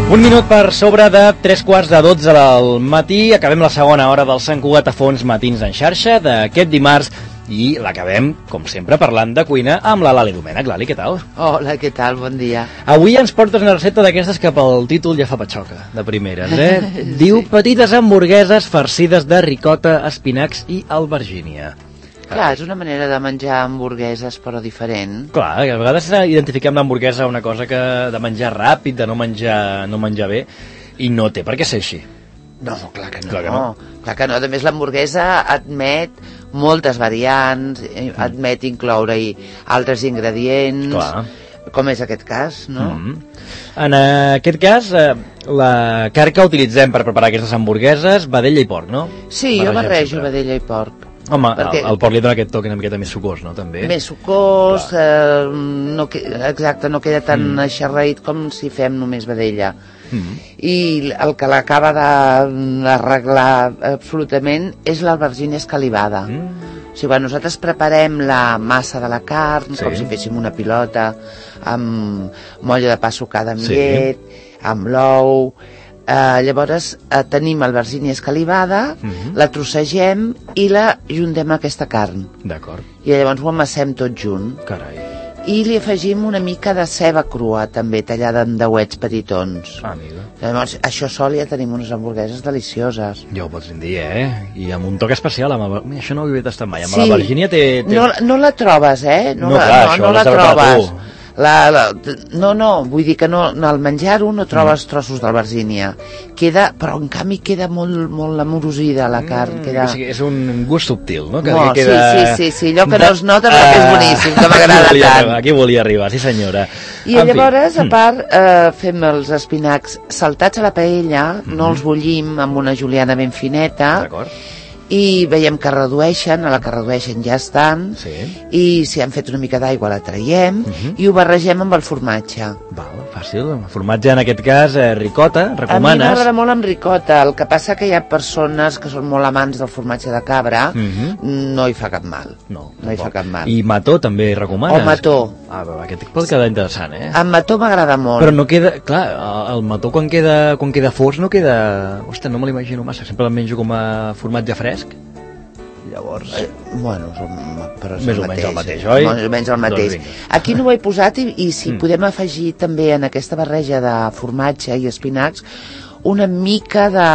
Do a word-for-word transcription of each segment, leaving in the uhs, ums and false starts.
Un minut per sobre de tres quarts de dotze del matí. Acabem la segona hora del Sant Cugat a Fons Matins en xarxa d'aquest dimarts i l'acabem, com sempre, parlant de cuina amb la Lali Domènech. Lali, què tal? Hola, què tal? Bon dia. Avui ens portes una recepta d'aquestes que pel títol ja fa patxoca, de primeres, eh? Diu petites hamburgueses farcides de ricota, espinacs i albergínia. Clar, és una manera de menjar hamburgueses, però diferent. Clar, a vegades identifiquem l'hamburguesa una cosa que de menjar ràpid, de no menjar, no menjar bé, i no té per què ser així. No, clar que no. Clar que no. Clar que no. A més, l'hamburguesa admet moltes variants, admet incloure-hi altres ingredients, clar, com és aquest cas, no? Mm-hmm. En aquest cas, eh, la carn que utilitzem per preparar aquestes hamburgueses, vedella i porc, no? Sí, jo barrejo vedella i porc. Home, perquè... el, el porc li dona aquest toc una miqueta més sucós, no? També. Més sucós, eh, no que... exacte, no queda tan mm. eixarreït com si fem només vedella. Mm. I el que l'acaba d'arreglar absolutament és l'albergínia escalivada. Mm. O sigui, quan nosaltres preparem la massa de la carn, sí, com si féssim una pilota, amb molla de pa sucada amb sí. llet, amb l'ou... Uh, llavors uh, tenim albergínia escalivada, uh-huh. la trossegem i la juntem a aquesta carn. D'acord. I llavors ho amassem tot junt. Carai. I li afegim una mica de ceba crua, també, tallada en dauets petitons. Ah, amiga. Llavors, això sol ja tenim unes hamburgueses delicioses. Ja ho pots dir, eh? I amb un toc especial, amb el... això no ho havia tastat mai. Amb sí. l'albergínia té... té... No, no la trobes, eh? No, no, la, clar, no, això no la trobes. La, la, no, no, vull dir que no, al menjar-ho no trobes mm. trossos d'albergínia. Queda, però en canvi queda molt, molt amorosida la carn. Mm, queda... És un gust subtil, no? Que, no que queda... Sí, sí, sí, sí, allò que no es nota però que és boníssim, que m'agrada tant. Arribar, aquí volia arribar, sí senyora. I en llavors, fi. a part, eh, fem els espinacs saltats a la paella, mm-hmm. no els bullim amb una juliana ben fineta. D'acord. I veiem que redueixen, a la que redueixen ja estan, sí. i si han fet una mica d'aigua la traiem, uh-huh. i ho barregem amb el formatge. Val, fàcil. El formatge, en aquest cas, eh, ricota, recomanes? A mi m'agrada molt amb ricota, el que passa que hi ha persones que són molt amants del formatge de cabra, uh-huh. no hi fa cap mal. No, no hi fa cap mal. I mató també recomanes? O mató. Ah, aquest pot quedar interessant, eh? Amb mató m'agrada molt. Però no queda, clar, el mató quan queda, quan queda fos no queda... Ostres, no me l'imagino massa, sempre el menjo com a formatge fresc. Llavors... Eh, bueno, però és més el o menys mateix, el mateix, oi? Més o menys el mateix. Doncs aquí no ho he posat i, i si mm. podem afegir també en aquesta barreja de formatge i espinacs una mica de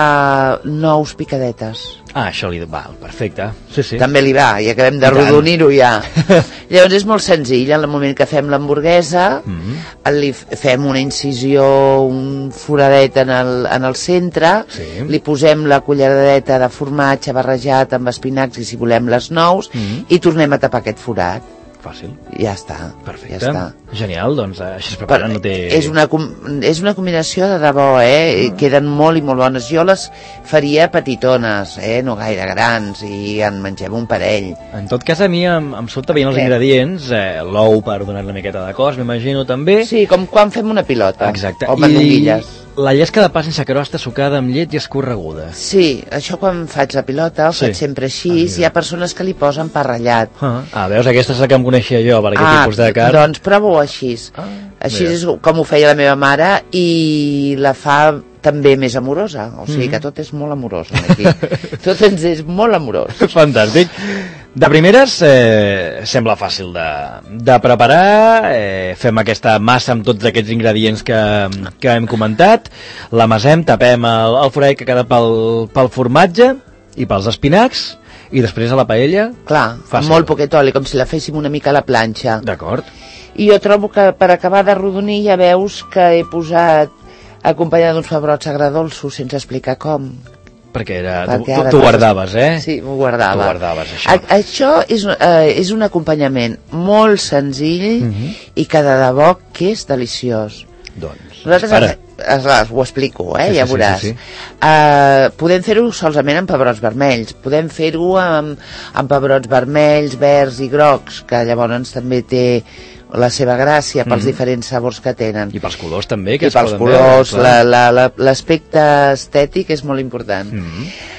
nous picadetes. Ah, això li va, perfecte. Sí, sí. També li va, i acabem de rodonir-ho ja. Llavors és molt senzill, en el moment que fem l'hamburguesa, mm-hmm. li fem una incisió, un foradet en el, en el centre, sí. li posem la culleradeta de formatge barrejat amb espinacs i si volem les nous, mm-hmm. i tornem a tapar aquest forat. Fàcil. Ja està. Perfecte. Ja està. Genial, doncs així es prepara, no té... És una, és una combinació de debò, eh? Mm. Queden molt i molt bones. Jo les faria petitones, eh? No gaire grans, i en mengem un parell. En tot cas, a mi em, em sobta veient els eh. ingredients, eh, l'ou per donar una miqueta de cos, m'imagino també. Sí, com quan fem una pilota. Exacte. O mandonguilles. I la llesca de pa sense crosta sucada amb llet i escorreguda. Sí, això quan faig la pilota ho sí. faig sempre així, ah, hi ha persones que li posen pa ratllat. Ah, ah, veus, aquesta és la que em coneixia jo, per aquest ah, tipus de carn. Doncs provo així. Ah, així mira. És com ho feia la meva mare i la fa també més amorosa, o sigui mm-hmm. que tot és molt amorós aquí. Tot ens és molt amorós. Fantàstic. De primeres, eh, sembla fàcil de, de preparar, eh, fem aquesta massa amb tots aquests ingredients que, que hem comentat, l'amasem, tapem el, el forat que queda pel, pel formatge i pels espinacs, i després a la paella... Clar, fàcil. Amb molt poquet oli, com si la féssim una mica a la planxa. D'acord. I jo trobo que per acabar de rodonir ja veus que he posat acompanyada d'uns pebrots agredolços sense explicar com. Perquè era, perquè tu, tu, tu guardaves, eh? Sí, m'ho guardava. Tu guardaves, això. A, això és, eh, és un acompanyament molt senzill mm-hmm. i que de debò que és deliciós. Doncs, nosaltres es, es, ho explico, eh? Sí, ja sí, veuràs. Sí, sí, sí. Uh, podem fer-ho solament amb pebrots vermells, podem fer-ho amb, amb pebrots vermells, verds i grocs, que llavors també té la seva gràcia pels mm. diferents sabors que tenen. I pels colors també, que I es pels poden colors, veure, l'aspecte estètic és molt important. Mm.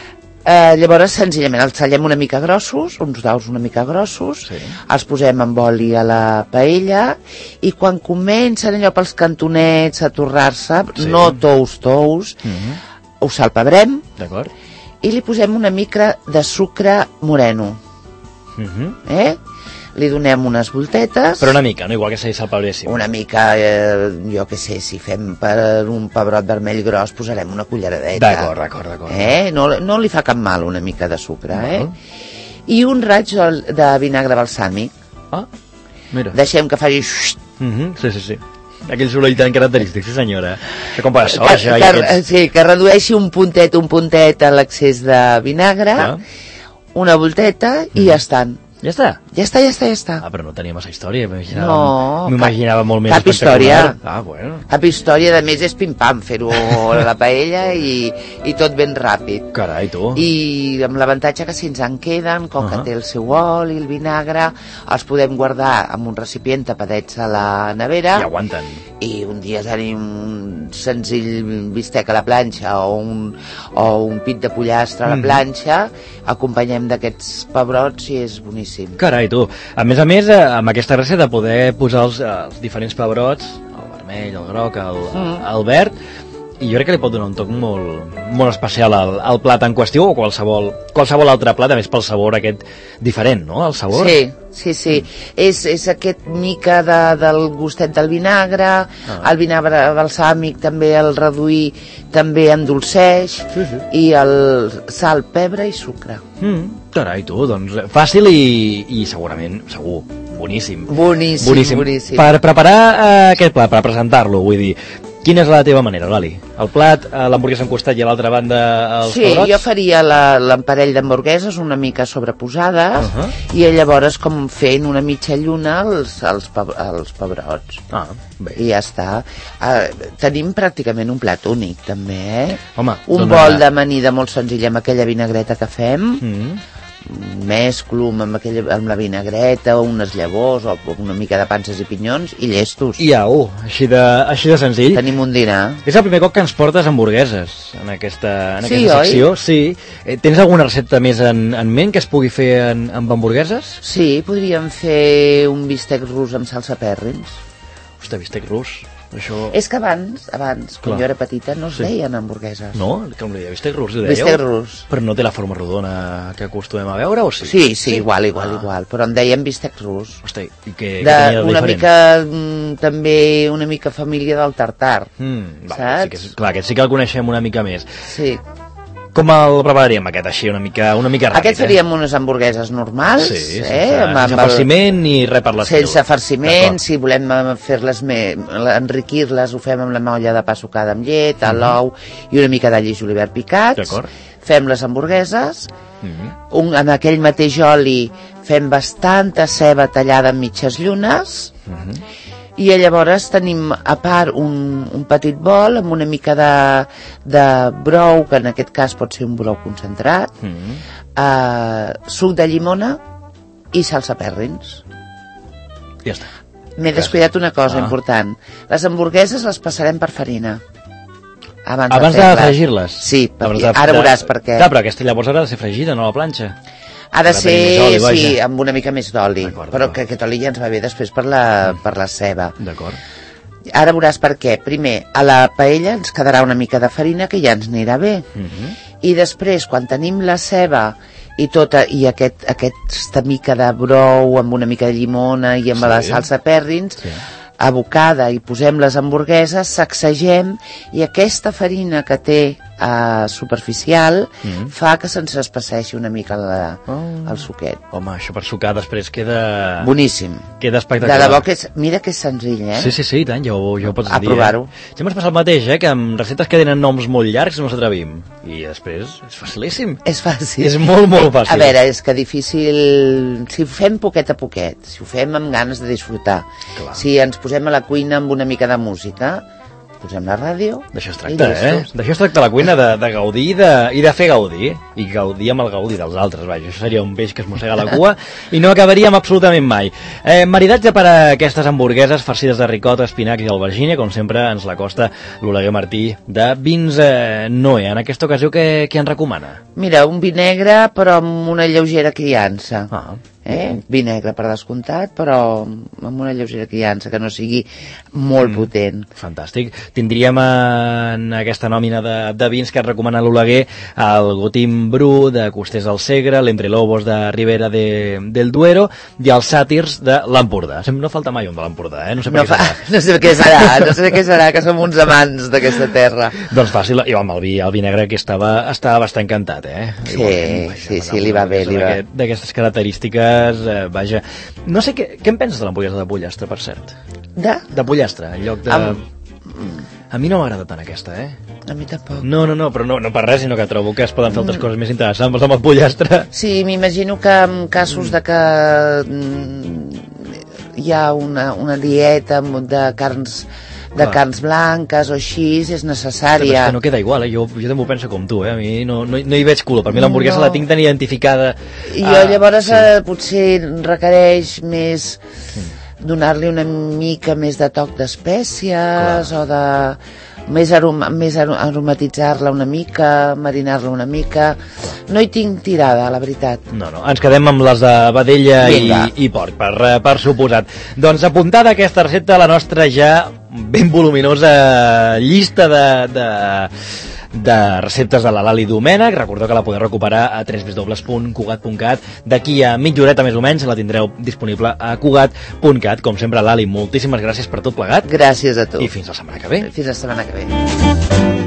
Eh, llavors, senzillament, els tallem una mica grossos, uns daus una mica grossos, sí. Els posem amb oli a la paella, i quan comencen allò pels cantonets a torrar-se, sí. No tous, tous, uh-huh. Ho salpebrem, d'acord. I li posem una mica de sucre moreno. Uh-huh. Eh? Li donem unes voltetes. Però una mica, no? Igual que si salpebréssim. Una mica, eh, jo què sé, si fem per un pebrot vermell gros, posarem una culleradeta. D'acord, d'acord, d'acord. Eh? No, no li fa cap mal una mica de sucre, eh? I un raig de vinagre balsàmic. Ah, mira. Deixem que faci... Uh-huh. Sí, sí, sí. Aquell soroll tan característic, sí senyora. Això com per això, que, això. Que, aquests... Sí, que redueixi un puntet, un puntet a l'excés de vinagre, ah. Una volteta i mm. ja estan. Ja està? Ja està, ja està, ja està. Ah, però no tenia massa història. M'imaginava, no, m'imaginava molt més cap història. Ah, bueno. Cap història, de més és pim-pam, fer-ho a la paella i, i tot ben ràpid. Carai, tu. I amb l'avantatge que si ens en queden, com uh-huh. que té el seu oli, el vinagre, els podem guardar en un recipient tapadets a la nevera. I aguanten. I un dia tenim un senzill bistec a la planxa o un, o un pit de pollastre a la planxa, mm. acompanyem d'aquests pebrots i és boníssim. Carai, tu. A més a més, amb aquesta gràcia de poder posar els, els diferents pebrots, el vermell, el groc, el, mm. el verd, i jo crec que li pot donar un toc molt, molt especial al, al plat en qüestió o qualsevol, qualsevol altre plat, a més pel sabor aquest diferent, no? El sabor. Sí, sí, sí. Mm. És, és aquest mica de, del gustet del vinagre, ah. El vinagre balsàmic també el reduir, també endolceix, sí, sí. I el sal, pebre i sucre. Mm. Carai, tu, doncs fàcil i, i segurament, segur, boníssim. Boníssim, boníssim. boníssim. Per preparar uh, aquest plat, per presentar-lo, vull dir, quina és la teva manera, Lali? El plat, uh, l'hamburguesa en costat i a l'altra banda els sí, pebrots? Sí, jo faria l'emparell d'hamburgueses una mica sobreposades uh -huh. i llavors com fent una mitja lluna els, els, els pebrots. Ah, bé. I ja està. Uh, tenim pràcticament un plat únic, també, eh? Home, un dona... bol d'amanida molt senzill amb aquella vinagreta que fem, mm. mesclo amb, aquella, amb la vinagreta, unes llavors o una mica de panses i pinyons i llestos. I au, així de, així de senzill. Tenim un dinar. És el primer cop que ens portes hamburgueses en aquesta, en sí, aquesta secció. Oi? Sí, eh, tens alguna recepta més en, en ment que es pugui fer en, amb hamburgueses? Sí, podríem fer un bistec rus amb salsa pèrrins. Hosta, bistec rus. Això... És que abans, abans quan Clar. jo era petita, no es sí. deien hamburgueses. No? Com li deia, bistec rus, li dèieu? Bistec rus. Però no té la forma rodona que acostumem a veure, o sí? Sí, sí, sí. igual, igual, ah. igual. Però en deien bistec rus. Hosti, i què, de, què tenia de una diferent? mica, mm, també una mica família del tartar. Mm, saps? Va, sí que, és- clar, aquest sí que el coneixem una mica més. Sí. Com el prepararíem, aquest, així, una mica, una mica ràpid? Aquest faríem eh? unes hamburgueses normals, Sí, sense, eh? amb, sense amb farciment ni res per l'estil. sense farciment, si volem eh, fer-les més, enriquir-les, ho fem amb la molla de pa sucada amb llet, Mhm. l'ou i una mica d'all i julivert picats. D'acord. Fem les hamburgueses, Mhm. un, en aquell mateix oli fem bastanta ceba tallada en mitges llunes, Mhm. i llavors tenim a part un, un petit bol amb una mica de, de brou, que en aquest cas pot ser un brou concentrat, Mhm. eh, suc de llimona i salsa pèrrins. Ja està. M'he descuidat una cosa Ah. important. Les hamburgueses les passarem per farina. Abans, Abans de, fer-les. fregir-les? Sí, perquè Abans de- ara de- veuràs per què. Clar, però aquesta llavors haurà de ser fregida, no a la planxa. Ha de Ha de tenir més ser, oli, vaja. sí, amb una mica més d'oli, D'acord, però d'acord. que aquest oli ja ens va bé després per la, per la ceba. D'acord. Ara veuràs per què. Primer, a la paella ens quedarà una mica de farina que ja ens anirà bé. Mhm. I després, quan tenim la ceba i tota i aquest, aquesta mica de brou amb una mica de llimona i amb Sí. la salsa pèrrins, Sí. abocada, i posem les hamburgueses, sacsegem, i aquesta farina que té eh, superficial Mhm. fa que se'ns espesseixi una mica la, Oh. el suquet. Home, això per sucar després queda... Boníssim. Queda De espectacular. debò que és, mira que és senzill, eh? Sí, sí, sí, i tant, ja ho, ja ho pots A dir. provar-ho. Eh? Ja m'has passat el mateix, eh, que amb receptes que tenen noms molt llargs no s'atrevim. I després és facilíssim. És fàcil. És molt, molt fàcil. A veure, és que difícil... Si ho fem poquet a poquet, si ho fem amb ganes de disfrutar, Clar. si ens posem a la cuina amb una mica de música, posem la ràdio... D'això es tracta, eh? D'això es tracta la cuina, de, de gaudir de, i de fer gaudir. I gaudir amb el gaudi dels altres, vaja. Això seria un peix que es mossega la cua i no acabaríem absolutament mai. Eh, maridatge per a aquestes hamburgueses farcides de ricota, espinacs i albergínia, com sempre ens la costa l'Oleguer Martí de Vins eh, Noé. En aquesta ocasió, què, què ens recomana? Mira, un vi negre, però amb una lleugera criança. Ah. Eh? Vi negre, per descomptat, però amb una lleugera criança, que no sigui molt mm, potent. Fantàstic. Tindríem en aquesta nòmina de, de vins que et recomana l'Oleguer el Gotim Bru de Costers del Segre, l'Entrelobos de Ribera de, del Duero i els Sàtirs de l'Empordà. No falta mai un de l'Empordà, eh? No sé per no què fa, serà. No sé què serà, no sé què serà, que som uns amants d'aquesta terra. Doncs fàcil, i amb el vi, el vi negre que estava, estava bastant encantat, eh? Sí, Igual, sí, sí, li va bé, li va. D'aquestes característiques, eh, vaja. No sé, què, què en penses de l'hamburguesa de pollastre, per cert? De? De pollastre, en lloc de... Am... A mi no m'agrada tant aquesta, eh? A mi tampoc. No, no, no, però no, no per res, sinó que trobo que es poden fer altres coses més interessants amb el pollastre. Sí, m'imagino que en casos de que hi ha una, una dieta de carns de Clar. carns blanques o així, és necessària. Però és que no queda igual, eh? Jo, jo també ho penso com tu, eh? A mi no, no, no hi veig color. Per mi l'hamburguesa no. la tinc tan identificada. I jo ah, llavors sí. eh, potser requereix més donar-li una mica més de toc d'espècies o de més, aroma, més aromatitzar-la una mica, marinar-la una mica. No hi tinc tirada, la veritat. No, no, ens quedem amb les de vedella i, i porc, per, per suposat. Doncs apuntada aquesta recepta a la nostra ja ben voluminosa llista de... de de receptes de la Lali Domènech. Recordeu que la podeu recuperar a w w w punt cugat punt cat. D'aquí a mitja horeta més o menys la tindreu disponible a cugat punt cat. Com sempre, Lali, moltíssimes gràcies per tot plegat. Gràcies a tu. I fins la setmana que ve. Fins la setmana que ve.